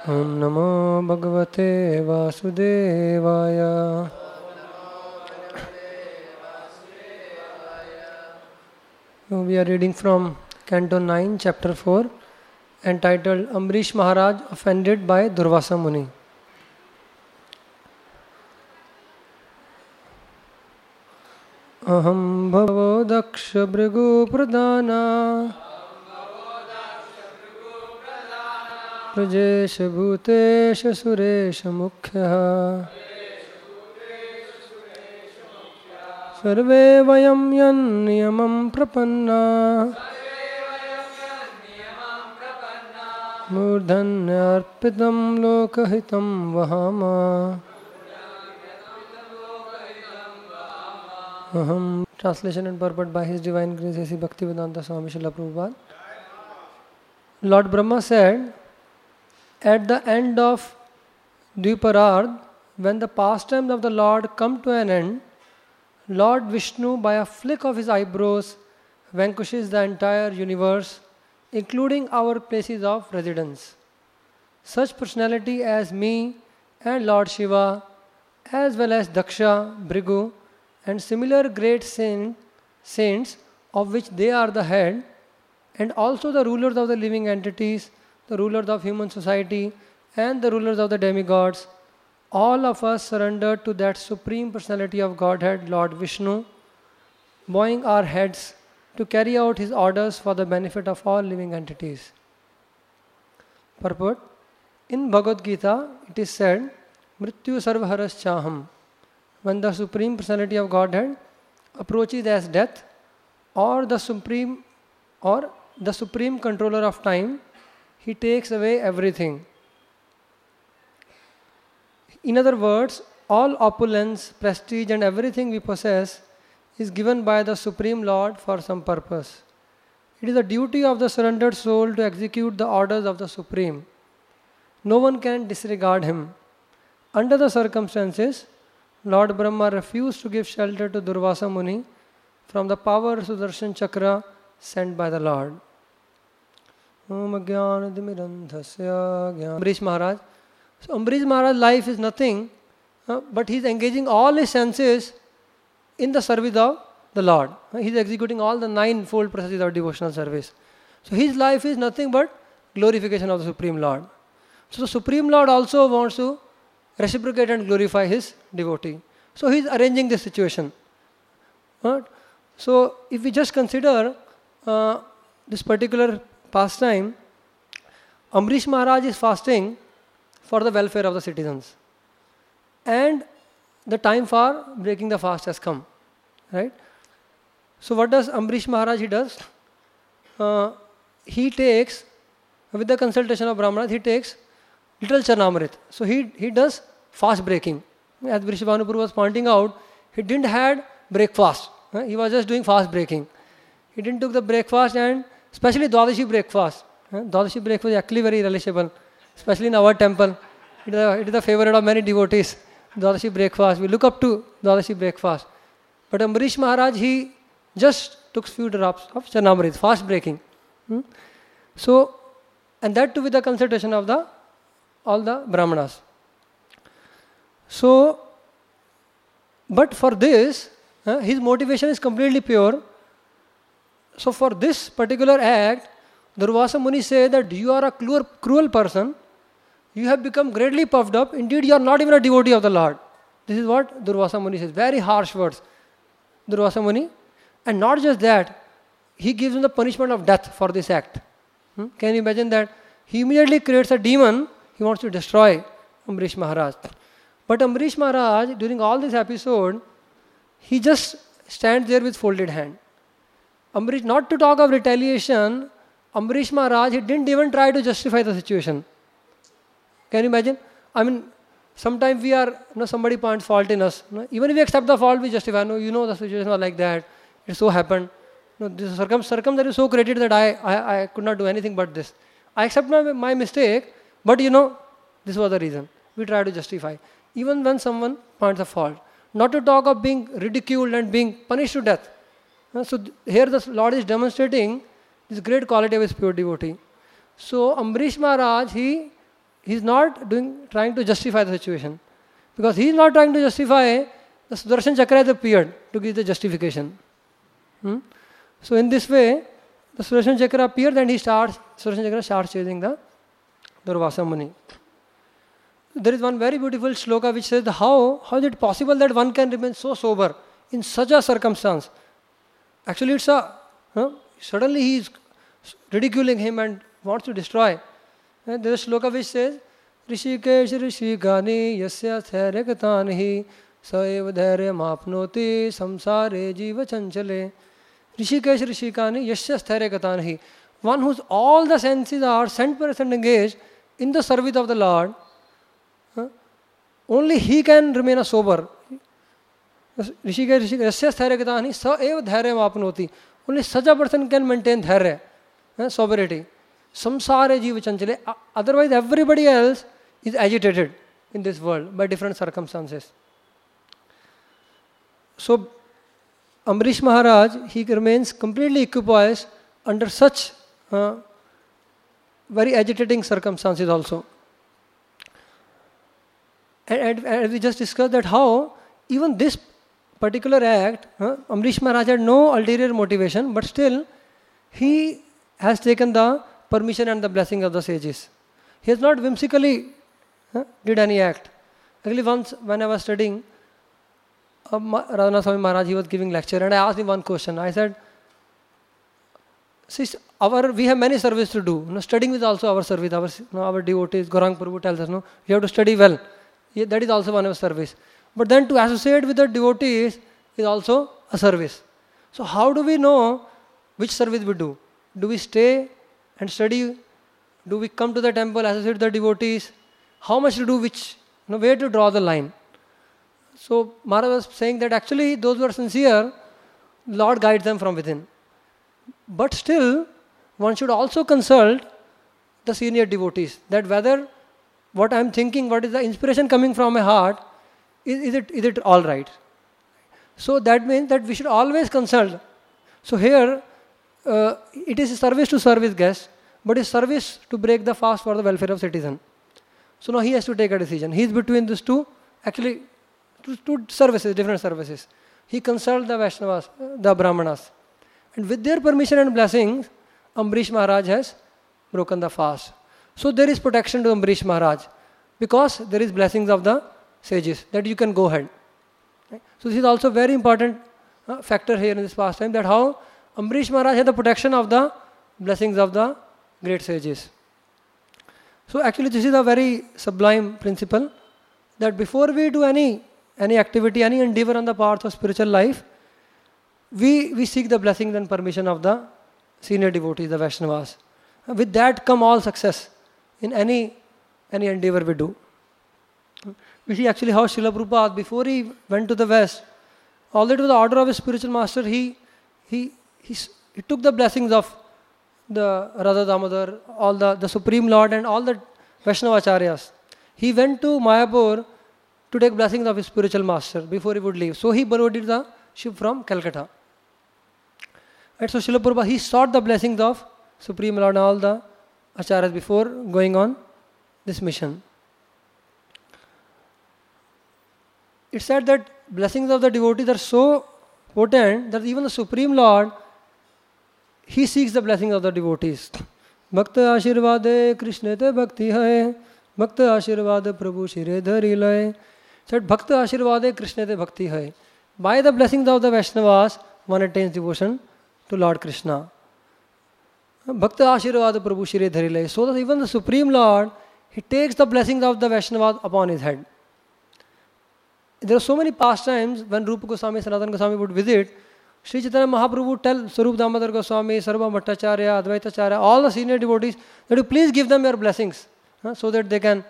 Om Namo Bhagavate Vasudevaya. We are reading from Canto 9, Chapter 4, entitled Ambrish Maharaj Offended by Durvasa Muni. Aham bhavo daksha brigu pradana Rajesh bhutesh suresh mukhya Sarve vayam yan niyamam prapanna Murdhanya arpitam lokahitam vahama. Translation and purport by His Divine Grace A.C. Bhaktivedanta Swami Srila Prabhupada. Lord Brahma said, at the end of Dviparad, when the pastimes of the Lord come to an end, Lord Vishnu, by a flick of his eyebrows, vanquishes the entire universe, including our places of residence. Such personality as me and Lord Shiva, as well as Daksha, Bhrigu, and similar great saints of which they are the head, and also the rulers of the living entities, the rulers of human society, and the rulers of the demigods, all of us surrendered to that Supreme Personality of Godhead, Lord Vishnu, bowing our heads to carry out his orders for the benefit of all living entities. Purport. In Bhagavad Gita, it is said, Mrityu sarvaharas chaham. When the Supreme Personality of Godhead approaches as death, or the Supreme Controller of time, he takes away everything. In other words, all opulence, prestige and everything we possess is given by the Supreme Lord for some purpose. It is the duty of the surrendered soul to execute the orders of the Supreme. No one can disregard him. Under the circumstances, Lord Brahma refused to give shelter to Durvasa Muni from the power Sudarshan Chakra sent by the Lord. Ambrish Maharaj. So Ambrish Maharaj's life is nothing, but he is engaging all his senses in the service of the Lord. He is executing all the ninefold processes of devotional service. So his life is nothing but glorification of the Supreme Lord. So the Supreme Lord also wants to reciprocate and glorify his devotee. So he is arranging this situation. So if we just consider this particular pastime, Ambrish Maharaj is fasting for the welfare of the citizens. And the time for breaking the fast has come. Right? So what does Ambrish Maharaj he does? He takes, with the consultation of Brahmanas, he takes little Charnamrit. So he does fast breaking. As Vrishabhanupur was pointing out, he didn't had breakfast. He was just doing fast breaking. He didn't took the breakfast, and especially Dwadashi breakfast. Dwadashi breakfast is actually very relishable, especially in our temple. It is the favorite of many devotees. Dwadashi breakfast. We look up to Dwadashi breakfast. But Ambrish Maharaj, he just took few drops of Charnamrit, fast breaking. So, and that too with the consultation of all the Brahmanas. So, but for this, his motivation is completely pure. So for this particular act, Durvasa Muni says that you are a cruel person. You have become greatly puffed up. Indeed, you are not even a devotee of the Lord. This is what Durvasa Muni says. Very harsh words. Durvasa Muni. And not just that, he gives him the punishment of death for this act. Can you imagine that? He immediately creates a demon. He wants to destroy Ambrish Maharaj. But Ambrish Maharaj, during all this episode, he just stands there with folded hand. Ambrish, not to talk of retaliation, Ambrish Maharaj, he didn't even try to justify the situation. Can you imagine? I mean, sometimes we are, somebody points fault in us. Even if we accept the fault, we justify. No, the situation was like that. It so happened. This circumstance is so created that I could not do anything but this. I accept my mistake, but this was the reason. We try to justify. Even when someone points a fault. Not to talk of being ridiculed and being punished to death. So here the Lord is demonstrating this great quality of his pure devotee. So Ambrish Maharaj, he he's not trying to justify the situation. Because he's not trying to justify, the Sudarshan Chakra has appeared to give the justification. So in this way, the Sudarshan Chakra appeared and Sudarshan Chakra starts chasing the Durvasa Muni. There is one very beautiful shloka which says, how is it possible that one can remain so sober in such a circumstance? Actually, it's suddenly he is ridiculing him and wants to destroy. And there is a shloka which says, Rishikesh Rishikani Yasya Thairekatanihi Saev Dhairyam Apnoti Samsare Jiva Chanchale. Rishikesh Rishikani Yasya Thairekatanihi. One whose all the senses are 100% engaged in the service of the Lord, only he can remain a sober. Rishikesh Yasya Thairekatanihi Saev Dhairyam Apnoti. Only such a person can maintain dhairya, sobriety. Samsare Jiva Chanchale. Otherwise, everybody else is agitated in this world by different circumstances. So, Amrish Maharaj, he remains completely equipoised under such very agitating circumstances also. And we just discussed that how even this particular act, Amrish Maharaj had no ulterior motivation, but still he has taken the permission and the blessing of the sages. He has not whimsically did any act. Actually, once when I was studying, Radhanath Swami Maharaj, he was giving lecture, and I asked him one question. I said, we have many service to do. Studying is also our service. Our devotees, Gaurang Prabhu tells us, we have to study well. That is also one of our service. But then to associate with the devotees is also a service. So how do we know which service we do? Do we stay and study? Do we come to the temple, associate with the devotees? How much to do which? Where to draw the line? So Maharaj was saying that actually those who are sincere, Lord guides them from within. But still, one should also consult the senior devotees, that whether what I am thinking, what is the inspiration coming from my heart, is it all right? So that means that we should always consult. So here, it is a service to serve his guest, but it's service to break the fast for the welfare of citizen. So now he has to take a decision. He is between these two, actually, two services, different services. He consults the Vaishnavas, the Brahmanas. And with their permission and blessings, Amrish Maharaj has broken the fast. So there is protection to Amrish Maharaj, because there is blessings of the sages, that you can go ahead. So this is also very important factor here in this pastime, that how Amrish Maharaj had the protection of the blessings of the great sages. So actually this is a very sublime principle, that before we do any activity, any endeavor on the path of spiritual life, we seek the blessings and permission of the senior devotees, the Vaishnavas. With that come all success in any endeavor we do. We see actually how Srila Prabhupada, before he went to the West, although to the order of his spiritual master, he took the blessings of the Radha Damodar, all the Supreme Lord and all the Vaishnavacharyas. He went to Mayapur to take blessings of his spiritual master before he would leave. So he borrowed the ship from Calcutta. And so Srila Prabhupada, he sought the blessings of Supreme Lord and all the Acharyas before going on this mission. It's said that blessings of the devotees are so potent that even the Supreme Lord, he seeks the blessings of the devotees. Bhakta Ashirvade Krishna te bhakti hai, Bhakta Ashirvade Prabhu shire dhari lai. Said Bhakta Ashirvade Krishna te bhakti hai. By the blessings of the Vaishnavas, one attains devotion to Lord Krishna. Bhakta Ashirvade Prabhu shire dhari lai. So that even the Supreme Lord, he takes the blessings of the Vaishnavas upon his head. There are so many pastimes when Rupa Goswami, Sanatana Goswami would visit. Sri Chaitanya Mahaprabhu would tell Sarup Damodar Goswami, Sarva Bhattacharya, Advaitacharya, all the senior devotees, that you please give them your blessings, so that they can,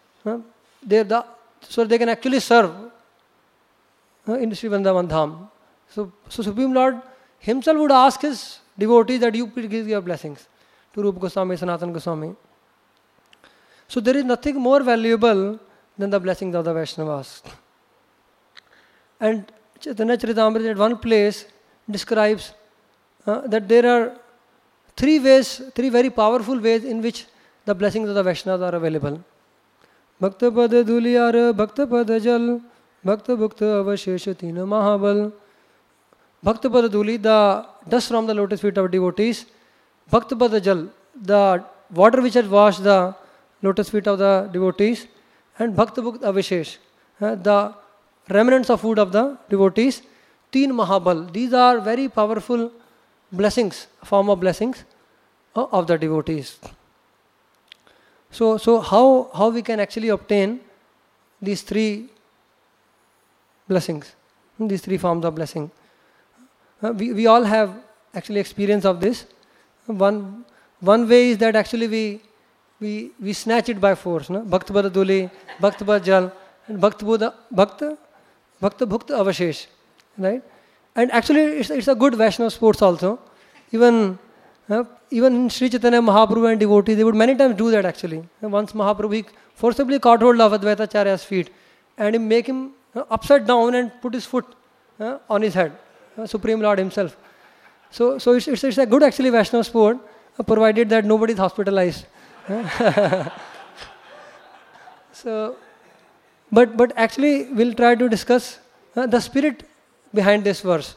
so they can actually serve in Sri Vrindavan Dham. So Supreme Lord himself would ask his devotees that you please give your blessings to Rupa Goswami, Sanatana Goswami. So there is nothing more valuable than the blessings of the Vaishnavas. And Chaitanya Charitamrita at one place describes that there are three very powerful ways in which the blessings of the Vaishnavas are available. Bhakta Pada Dhuliyar, Bhakta Pada Jal, Bhakta Bhukta Avashesha Tina Mahabal. Bhakta Pada Dhuli, the dust from the lotus feet of devotees. Bhakta Pada Jal, the water which has washed the lotus feet of the devotees. And Bhakta Bhukta Avashesh, the remnants of food of the devotees. Teen Mahabal, these are very powerful blessings, form of blessings of the devotees. So how we can actually obtain these three blessings, these three forms of blessing? We all have actually experience of this. One way is that actually we snatch it by force. No? Bhakta Pada Dhuli, Bhakta Pada Jal, and Bhakta Bhukta Avashesh. Right? And actually it's a good Vaishnava sports also. Even in Sri Chaitanya Mahaprabhu and devotees, they would many times do that actually. Once Mahaprabhu, he forcibly caught hold of Advaita Acharya's feet and he make him upside down and put his foot on his head, Supreme Lord himself. So it's a good actually Vaishnava sport, provided that nobody is hospitalized. So, but actually we'll try to discuss the spirit behind this verse.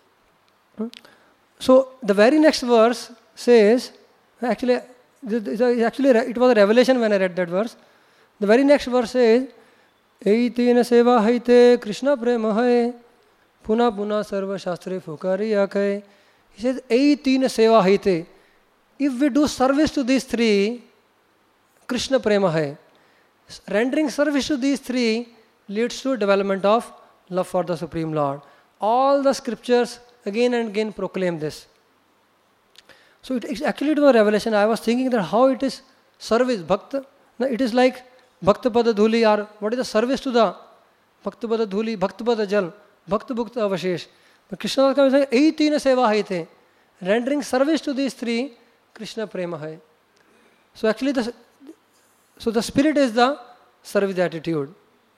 So the very next verse says, actually it was a revelation when I read that verse. The very next verse says, Eitina seva haite Krishna prema hai puna puna sarva shastre fukari akai. He says, Eitina seva haite. If we do service to these three, Krishna prema hai. Rendering service to these three leads to development of love for the Supreme Lord. All the scriptures again and again proclaim this. So it was a revelation. I was thinking that how it is service, bhakta. It is like Bhakta Pada Dhuli, or what is the service to the Bhakta Pada Dhuli, Bhakta Pada Jal, Bhakta Bhukta Avashesh. But Krishna is saying, Eitina seva haite. Rendering service to these three, Krishna prema hai. So actually the spirit is the service attitude.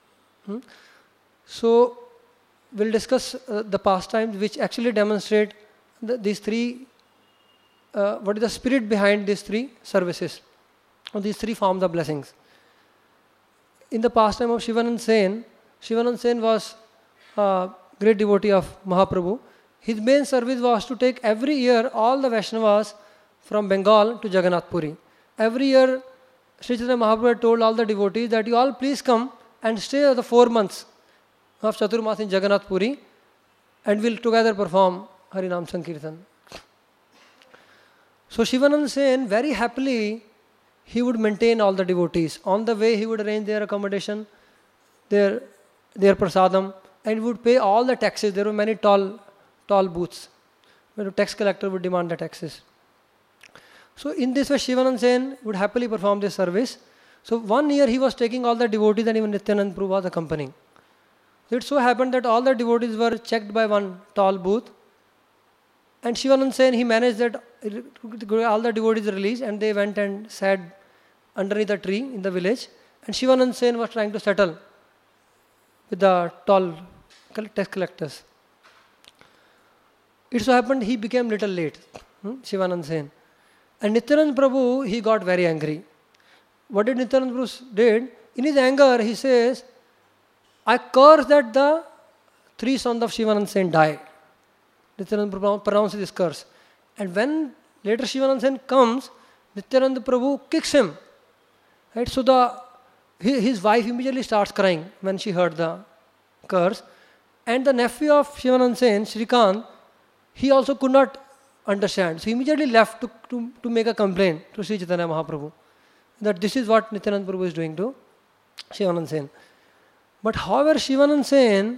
So we'll discuss the pastimes which actually demonstrate these three, what is the spirit behind these three services, or these three forms of blessings. In the pastime of Shivanand Sen was a great devotee of Mahaprabhu. His main service was to take every year all the Vaishnavas from Bengal to Jagannath Puri. Every year Sri Chaitanya Mahaprabhu had told all the devotees that you all please come and stay the 4 months of Chaturmas in Jagannath Puri, and we'll together perform Harinam Sankirtan. So Shivanand Sen very happily he would maintain all the devotees. On the way he would arrange their accommodation, their prasadam, and would pay all the taxes. There were many tall booths where the tax collector would demand the taxes. So in this way Shivanand Sen would happily perform this service. So one year he was taking all the devotees and even Nityanand Prabhu was accompanying. It so happened that all the devotees were checked by one tall booth, and Shivanand Sen, he managed that all the devotees released and they went and sat underneath a tree in the village, and Shivanand Sen was trying to settle with the tall tax collectors. It so happened he became little late, Shivanand Sen. And Nityanand Prabhu, he got very angry. What did Nityanand Prabhu did? In his anger, he says, I curse that the 3 sons of Shivanand Sen die. Nityanand Prabhu pronounces this curse. And when later Shivanand Sen comes, Nityanand Prabhu kicks him. Right? So his wife immediately starts crying when she heard the curse. And the nephew of Shivanand Sen, Shrikant, he also could not understand. So he immediately left to make a complaint to Sri Chaitanya Mahaprabhu that this is what Nityanand Prabhu is doing to Shivanand Sen. But however, Shivanand Sen,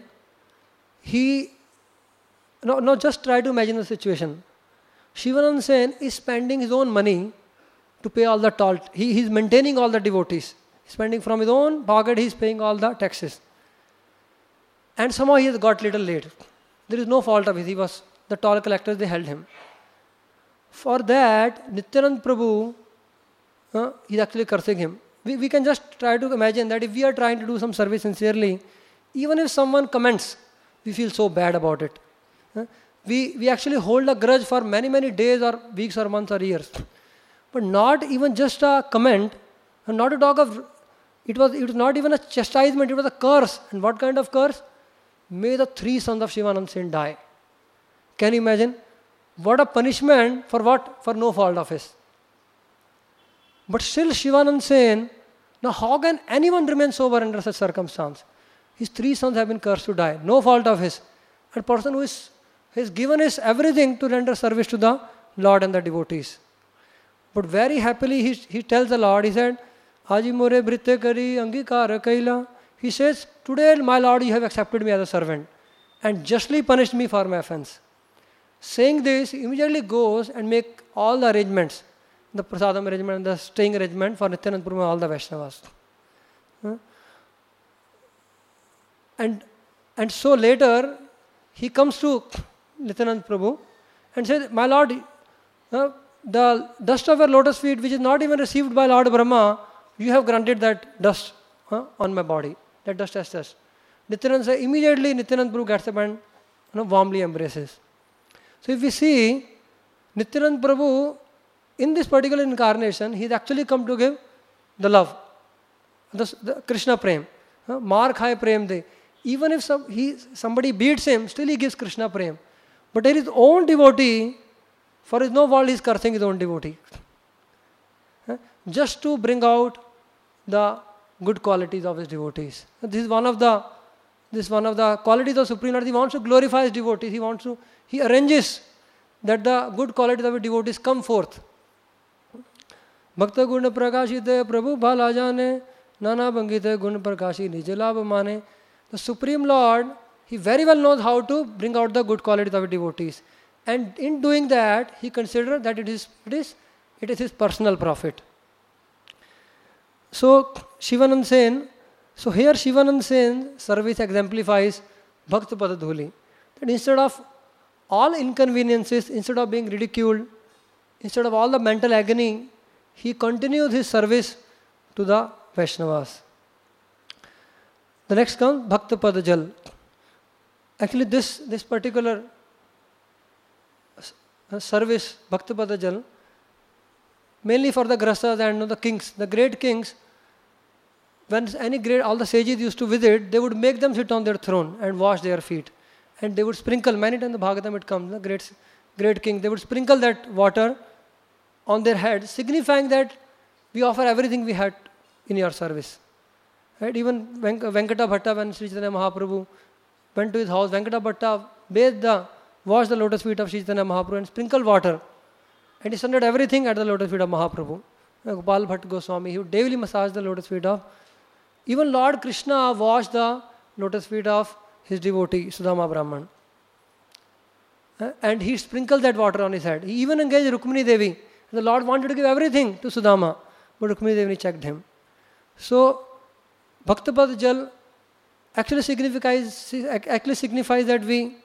just try to imagine the situation. Shivanand Sen is spending his own money to pay all the toll. He is maintaining all the devotees. He's spending from his own pocket, he is paying all the taxes. And somehow he has got little late. There is no fault of his. The toll collectors, they held him. For that, Nityanand Prabhu, he is actually cursing him. We can just try to imagine that if we are trying to do some service sincerely, even if someone comments, we feel so bad about it. We actually hold a grudge for many, many days or weeks or months or years. But not even just a comment, and not to talk of It was not even a chastisement, it was a curse. And what kind of curse? May the 3 sons of Shivananda Sen die. Can you imagine? What a punishment for what? For no fault of his. But still Shivananda Sen, now how can anyone remain sober under such circumstance? His 3 sons have been cursed to die, no fault of his. A person who has given his everything to render service to the Lord and the devotees. But very happily he tells the Lord, he said, Aji more britte kari angikara kaila. He says, today my Lord, you have accepted me as a servant and justly punished me for my offense. Saying this, he immediately goes and make all the arrangements, the prasadam arrangement and the staying arrangement for Nityananda Prabhu and all the Vaishnavas. And so later, he comes to Nityananda Prabhu and says, my Lord, the dust of your lotus feet, which is not even received by Lord Brahma, you have granted that dust on my body. That dust as dust. Nityananda says, immediately Nityananda Prabhu gets up and warmly embraces. So if we see, Nityananda Prabhu, in this particular incarnation, he has actually come to give the love, the Krishna Prem. Mar khai Prem de. Even if somebody beats him, still he gives Krishna Prem. But there is his own devotee, for his no fault he is cursing his own devotee. Just to bring out the good qualities of his devotees. This is one of the qualities of Supreme Lord. He wants to glorify his devotees. He arranges that the good qualities of his devotees come forth. Bhakta guna prakashite Prabhu bhala jane, nana bhangite guna prakashi nijalabha mane. The Supreme Lord, he very well knows how to bring out the good qualities of his devotees. And in doing that, he considers that it is his personal profit. So Shivananda Sen, here Shivananda Sen service exemplifies Bhakta Padadhuli. That instead of all inconveniences, instead of being ridiculed, instead of all the mental agony, he continues his service to the Vaishnavas. The next comes Bhakta Padajal. Actually this particular service, Bhakta Padajal, mainly for the Grasas and the kings, the great kings, when all the sages used to visit, they would make them sit on their throne and wash their feet. And they would sprinkle, many times in the Bhagavatam it comes, the great king, they would sprinkle that water on their head, signifying that we offer everything we had in your service. Right? Even Venkata Bhatta, when Sri Chaitanya Mahaprabhu went to his house, Venkata Bhatta washed the lotus feet of Sri Chaitanya Mahaprabhu and sprinkled water. And he surrendered everything at the lotus feet of Mahaprabhu. Gopal Bhatt Goswami, he would daily massage the lotus feet of. Even Lord Krishna washed the lotus feet of his devotee, Sudama Brahman. And he sprinkled that water on his head. He even engaged Rukmini Devi. The Lord wanted to give everything to Sudama, but Rukmini Devi checked him. So, Bhaktapad Jal actually signifies that we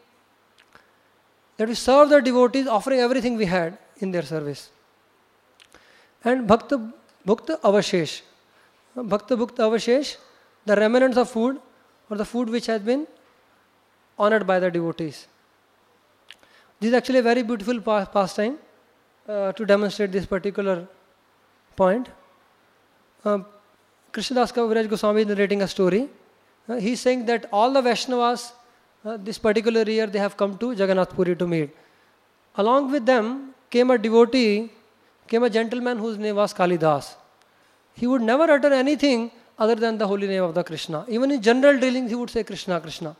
serve the devotees, offering everything we had in their service. And Bhakta Bhukta Avashesh. Bhakta Bhukta Avashesh, the remnants of food or the food which has been honored by the devotees. This is actually a very beautiful pastime to demonstrate this particular point. Krishnadas Kaviraj Goswami is narrating a story. He is saying that all the Vaishnavas this particular year they have come to Jagannath Puri to meet. Along with them came a gentleman whose name was Kalidas. He would never utter anything other than the holy name of the Krishna. Even in general dealings he would say Krishna, Krishna.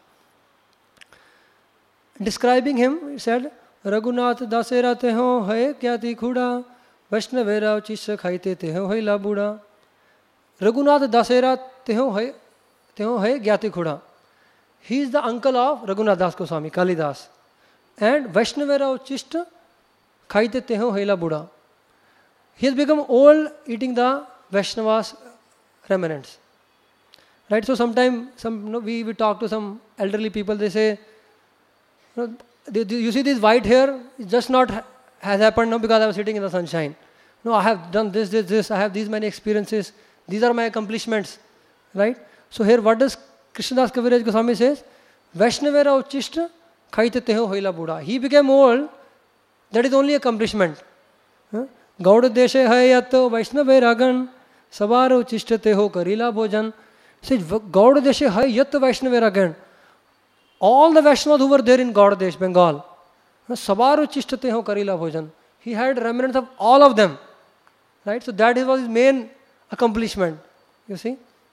Describing him, he said, Raghunath dasera teho hai kyati khuda, Vaishnavera chisha khaite teho hai labuda. Raghunath dasera teho hai gyati khuda. He is the uncle of Raghunath Das Goswami, Kalidas. And Vaishnavera chisha khaite teho hai labuda. He has become old eating the Vaishnavas remnants. Right? So sometimes we talk to some elderly people, they say, you see this white hair, it just not has happened now because I was sitting in the sunshine. No, I have done this, I have these many experiences, these are my accomplishments. Right? So here what does Krishnadas Kaviraj Goswami says? Vaishnavera uchishta khaite teho hoila buddha. He became old, that is only accomplishment. Gauda deshe hai yato Vaishnaveragan Sabaro Chishtate ho Karila Bhojan. Says Gaudadeshe hai Yat Vaishnava again. All the Vaishnavas who were there in Gaudadesh, Bengal, Sabaro Chishtate ho Karila Bhojan. He had remnants of all of them. Right? So that was his main accomplishment. You see?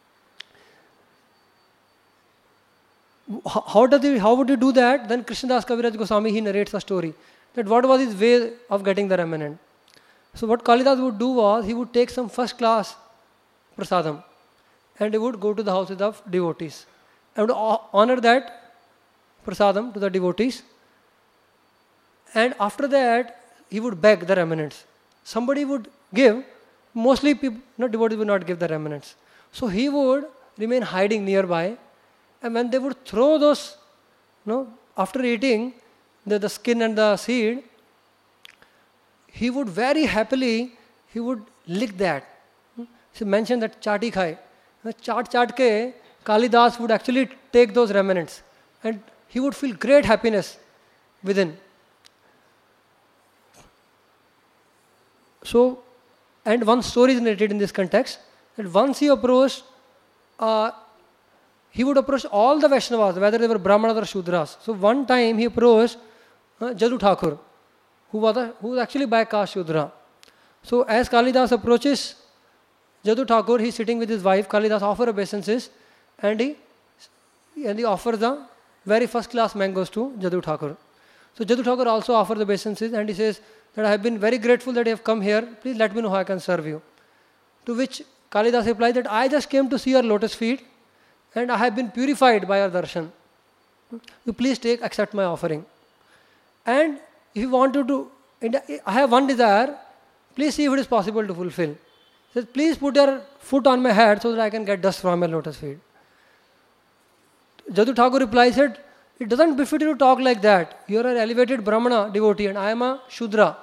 How would he do that? Then Krishnadas Kaviraj Goswami, he narrates a story. That what was his way of getting the remnant. So what Kalidas would do was, he would take some first class prasadam and he would go to the houses of devotees and would honor that prasadam to the devotees, and after that he would beg the remnants. Somebody would give, mostly people, devotees would not give the remnants. So he would remain hiding nearby, and when they would throw those, after eating the skin and the seed, he would very happily, he would lick that. He mentioned that chati khai. Chat ke, Kalidas would actually take those remnants and he would feel great happiness within. So, and one story is narrated in this context, that once he approached, he would approach all the Vaishnavas, whether they were Brahmanas or Shudras. So one time he approached Jadu Thakur, who was actually by caste Shudra. So as Kalidas approaches Jadu Thakur, he is sitting with his wife. Kalidas offers obeisances and he offers the very first class mangoes to Jadu Thakur. So Jadu Thakur also offers obeisances and he says that I have been very grateful that you have come here. Please let me know how I can serve you. To which Kalidas replied that I just came to see your lotus feet and I have been purified by your darshan. You please accept my offering. And if you want to I have one desire, please see if it is possible to fulfill. He says, please put your foot on my head so that I can get dust from your lotus feet. Jadu Thakur replies, said, it doesn't befit you to talk like that. You are an elevated Brahmana devotee and I am a Shudra.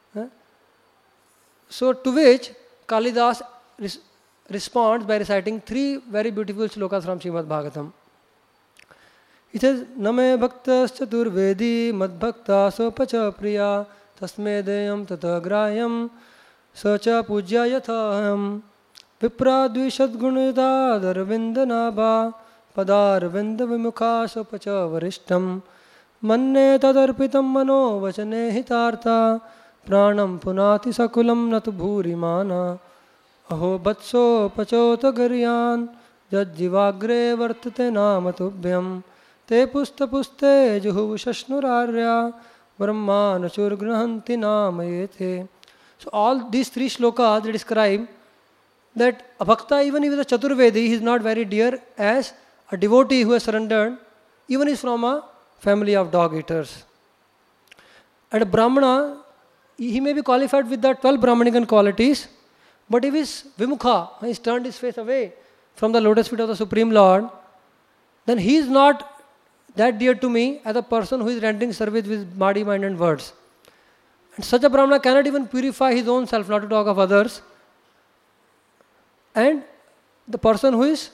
So to which Kalidas responds by reciting 3 very beautiful slokas from Srimad Bhagavatam. He says, Name bhaktas chaturvedi madbhakta sopacha priya tasme deyam tata grayam sacha pujya yathaham vipra dvishad gunita darvinda nabha padar vinda vimukha sopacha varishtam manne tadarpitam mano vachane hitartha pranam punati sakulam natu bhuri mana aho batso pachota garyan jajjivagre vartate namatubhyam te pusta puste juhu shashnurarya brahmanachur grahanti namayete. So all these 3 shlokas they describe that a bhakta, even if he is a chaturvedi, he is not very dear as a devotee who has surrendered, even is from a family of dog eaters. And a brahmana, he may be qualified with the 12 brahmanican qualities, but if he is vimukha, he has turned his face away from the lotus feet of the Supreme Lord, then he is not that dear to me as a person who is rendering service with body, mind and words. And such a Brahmana cannot even purify his own self, not to talk of others. And the person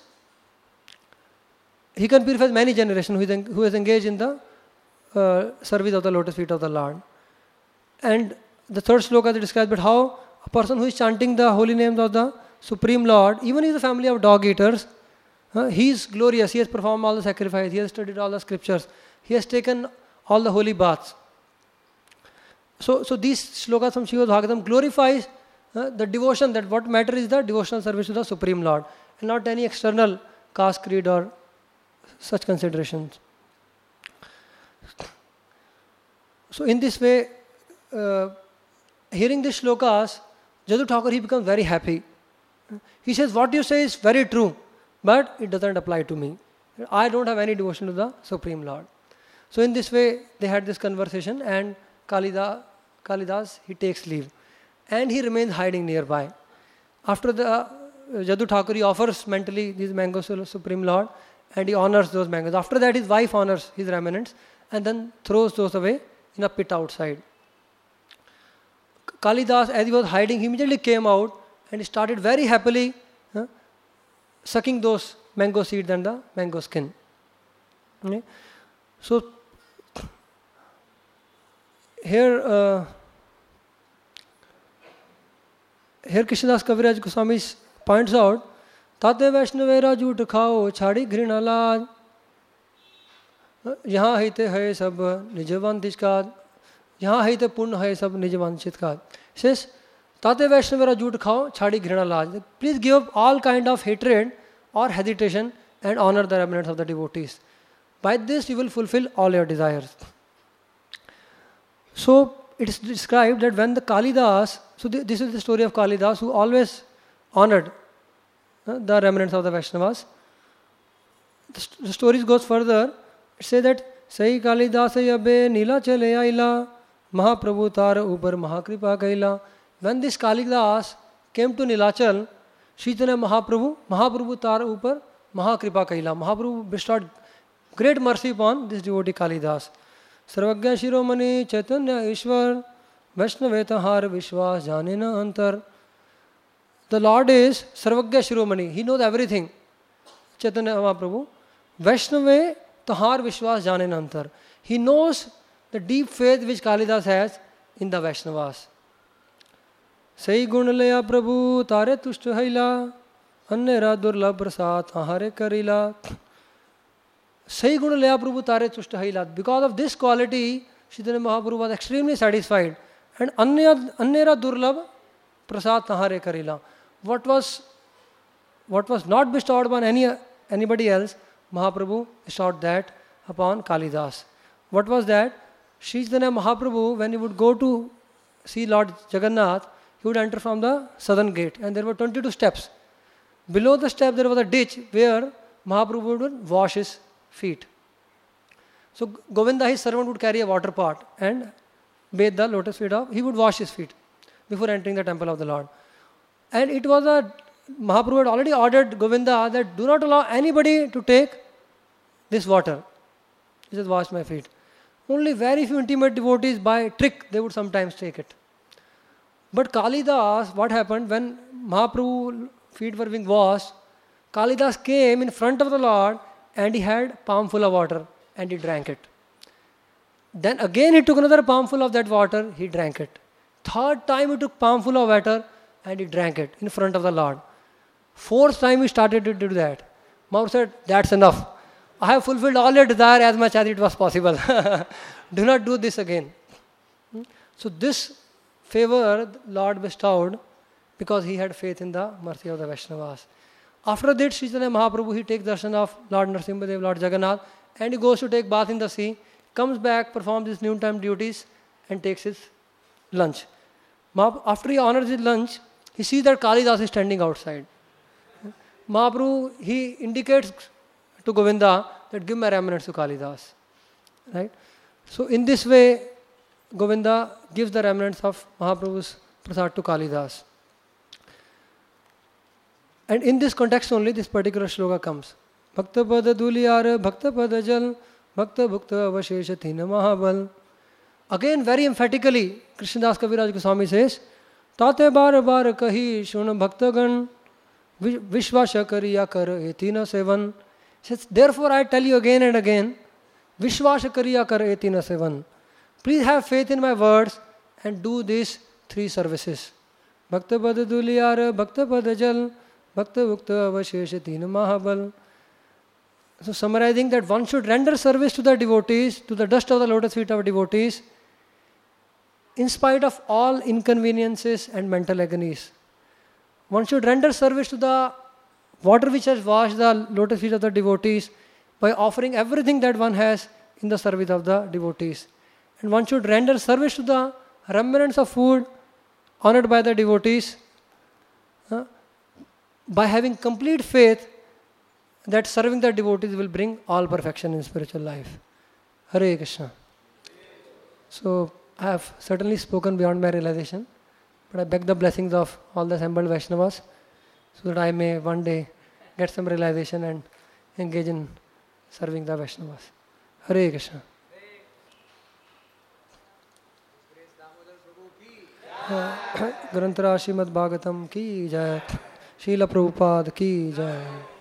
he can purify many generations who is engaged in the service of the lotus feet of the Lord. And the 3rd sloka describes about how a person who is chanting the holy names of the Supreme Lord, even in the family of dog eaters, he is glorious, he has performed all the sacrifice, he has studied all the scriptures, he has taken all the holy baths. So these shlokas from Srimad Bhagavatam glorifies the devotion, that what matters is the devotional service to the Supreme Lord and not any external caste, creed or such considerations. So in this way, hearing these shlokas, Jadu Thakur, he becomes very happy. He says, what you say is very true, but it doesn't apply to me. I don't have any devotion to the Supreme Lord. So in this way, they had this conversation and Kalidas, he takes leave. And he remains hiding nearby. After the Jadu Thakur, he offers mentally these mangoes to the Supreme Lord and he honors those mangoes. After that, his wife honors his remnants and then throws those away in a pit outside. Kalidas, as he was hiding, he immediately came out and he started very happily sucking those mango seeds and the mango skin. Okay. So here Krishnadas Kaviraj Goswami is points out, Tate Vaishnavera jhoot khao, chhadi घृणा लाज, यहाँ हिते है सब निजवंतित का, यहाँ हिते पुण्य है सब निजवंचित का. Says, Tate Vaishnavera jhoot khao, chhadi घृणा लाज. Please give up all kind of hatred or hesitation and honor the remnants of the devotees. By this you will fulfill all your desires. So it is described that when the Kalidas, so this is the story of Kalidas, who always honored the remnants of the Vaishnavas. The story goes further. It says that Sai Kalidas yabe nila chale aila Mahaprabhu tar upar Mahakripa kaila. When this Kalidas came to Nilachal, Chaitanya Mahaprabhu tar upar Mahakripa kaila. Mahaprabhu bestowed great mercy upon this devotee Kalidas. Sarvagya Shiromani Chaitanya Ishwar Vaishnaveta Har Vishwas Janena Antar. The Lord is Sarvagya Shiromani. He knows everything. Chaitanya Mahaprabhu. Vaishnave Tahar Vishwas Janena Antar. He knows the deep faith which Kalidas has in the Vaishnavas. Sai Gunalaya Prabhu Tare Tushta Haila Annera Durla Prasad Ahare Karila. Sai Gunalaya Prabhu Tare Tushta Haila. Because of this quality, Chaitanya Mahaprabhu was extremely satisfied. And Annera Durlabh Prasad Ahare Karila. What was not bestowed upon anybody else, Mahaprabhu bestowed that upon Kalidas. What was that? Chaitanya Mahaprabhu, when he would go to see Lord Jagannath, he would enter from the southern gate, and there were 22 steps. Below the step there was a ditch where Mahaprabhu would wash his feet. So Govinda, his servant, would carry a water pot and bathe the lotus feet of. He would wash his feet before entering the temple of the Lord. And it was Mahaprabhu had already ordered Govinda that do not allow anybody to take this water. He said, wash my feet. Only very few intimate devotees, by trick, they would sometimes take it. But Kalidas, what happened when Mahaprabhu's feet were being washed, Kalidas came in front of the Lord and he had palm full of water and he drank it. Then again he took another palm full of that water, he drank it. Third time he took palm full of water and he drank it in front of the Lord. Fourth time he started to do that. Mahaprabhu said, that's enough. I have fulfilled all your desire as much as it was possible. Do not do this again. So this favor the Lord bestowed because he had faith in the mercy of the Vaishnavas. After that, Chaitanya Mahaprabhu, he takes darshan of Lord Narasimhadev, Lord Jagannath, and he goes to take bath in the sea, comes back, performs his noontime duties, and takes his lunch. After he honors his lunch, he sees that Kalidas is standing outside. Mahaprabhu, he indicates to Govinda that give my remnants to Kalidas. Right? So in this way, Govinda gives the remnants of Mahaprabhu's prasad to Kalidas. And in this context only, this particular shloka comes. Bhakta pada duliyar, bhakta pada jal, bhakta bhukta avashesha thina mahabal. Again, very emphatically, Krishnadas Kaviraj Goswami says, Tate bar bar kahi shun bhaktagan, vishvasha kariya kar etina sevan. Says, therefore I tell you again and again, vishvasha kariya kar etina sevan. Please have faith in my words and do these three services. Bhakta pada duliyar, bhakta pada jal, bhakta bhukta avashesha thina mahabal. So summarizing that one should render service to the devotees, to the dust of the lotus feet of devotees, in spite of all inconveniences and mental agonies. One should render service to the water which has washed the lotus feet of the devotees by offering everything that one has in the service of the devotees. And one should render service to the remnants of food honored by the devotees by having complete faith that serving the devotees will bring all perfection in spiritual life. Hare Krishna. So I have certainly spoken beyond my realization, but I beg the blessings of all the assembled Vaishnavas so that I may one day get some realization and engage in serving the Vaishnavas. Hare Krishna. ग्रंथराज Shrimad Bhagavatam की जय, श्रील प्रभुपाद की जय.